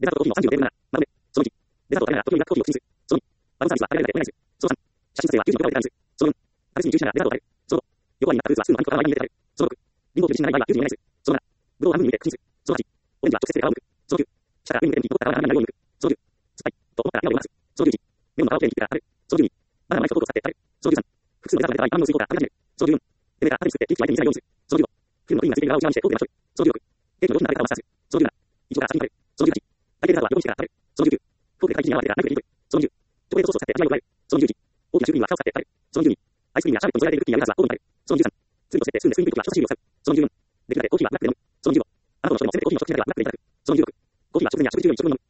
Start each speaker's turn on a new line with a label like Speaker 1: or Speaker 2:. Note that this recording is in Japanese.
Speaker 1: デザートコーヒーの36レベル7、なので、その1、デザートを食べながら時々コーヒーを口にする。その2、バウンサービスは食べられないでお願いする。その3、写真撮影は96秒でタイムする。その4、食べ過ぎに注意しながらデザートを食べる。その5、横割りになったフルーツはスプーンの間に加えて食べる。その6、リンゴを中心にしない場合は90秒でお願いする。その7、ブドウを半分に入れて口にする。その8、オレンジは直接手で皮を剥く。その9、下から上に向けて残った皮が穴になるように剥く。その10、酸っぱいと思ったら今を流す。その11、メロンの皮をきれいに切ってから食べる。その12、バナナのナイフとフォークを使って食べる。その13、複数のデザートが出た場合、半分の水をから食べ始める。その14、エレベーター後に作ってリフティを相手に見せないようにする。その15、フルのクリームがついている側を一番にしてコートで巻き取る。その16、ケーキの上品な食べ方をマスターする。その17、イチゴから先に食べる。その18、大抵デザートは横にしてから食べる。その19、フォークで回転に合わせてナイフで切り取る。その20、チョコレートソースを使って味わいを加える。その21、大きなシュークリームは蓋を使って食べる。その22、アイスクリームやシャーベットに添えられているクッキーやレタスはコートに食べる。その23、スープとセットでスプーンでスイングときは人差し指を使う。その24、できるだけコーヒーはブラックで飲む。その25、あなたの主張もせめてコーヒーの食事だけはブラックでいただく。その26、コーヒーは直前や食事中より10分飲む。